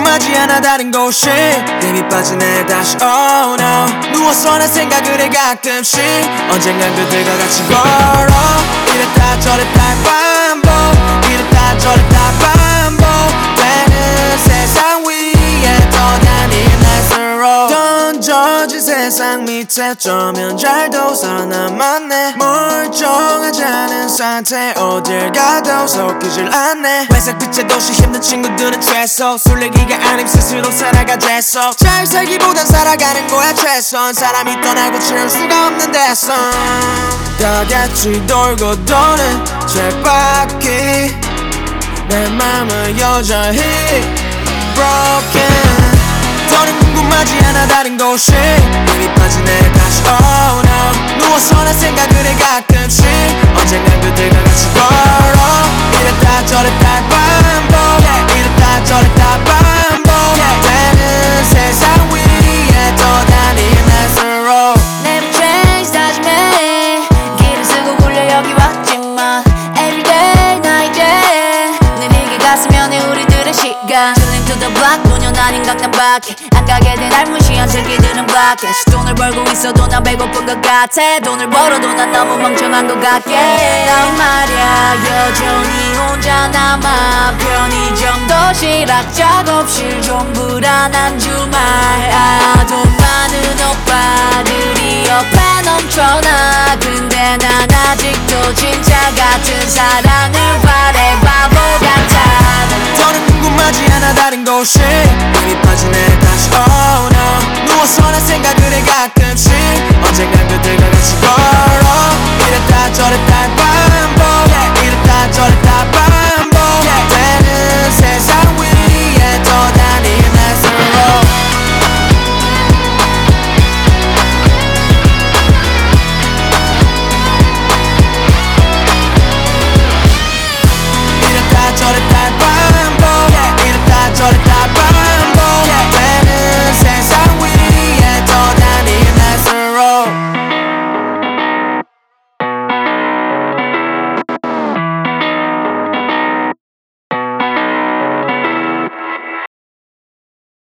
궁금하지 않아 다른 곳이 이미 빠지네 다시 oh no 누워서 난 생각을 해 가끔씩 언젠간 그들과 같이 걸어 이랬다 저랬다 반복 이랬다 저랬다 반복되는 세상 위에 떠다니는 스스로 던져진 세상 밑에 어쩌면 잘도 살아남았네 멀쩡하지 않은 상태 어딜 가도 섞이질 않네 회색빛의 도시 힘든 친구들은 최소 술래기가 아님 스스로 살아가재서 잘 살기보단 살아가는 거야 최선 사람이 떠나고 채울 수가 없는 데서 다 같이 돌고 도는 쳇바퀴 내 맘은 여전히 broken 더는 궁금하지 않아 다른 곳이 이미 빠지네 다시 oh no 누워서 난 생각을 해 가끔씩 언젠간 그들과 같이 걸어 이랬다 저랬다 반복 이랬다 저랬다 반복되는 세상 위에 떠다니는 스스로 Never change 다짐해 길을 쓰고 굴려 여기 왔지만 Everyday 나 이제 늘 이게 갔으면 해 우리들의 시간 Chilling to the block 5년 아닌 강남 밖에 안 가게 된 알무시한 새끼들은 밖에 돈을 벌고 있어도 난 배고픈 것 같아 돈을 벌어도 난 너무 멍청한 것 같게 난 말야 여전히 혼자 남아 편의점 도시락 작업실 좀 불안한 주말 돈 많은 오빠들이 옆에 넘쳐나 근데 난 아직도 진짜 같은 사랑을 바래 바보 같아 더는 궁금하지 않아 다른 곳이 이미 빠지네 다시 oh no 누워서 난 생각을 해 가끔씩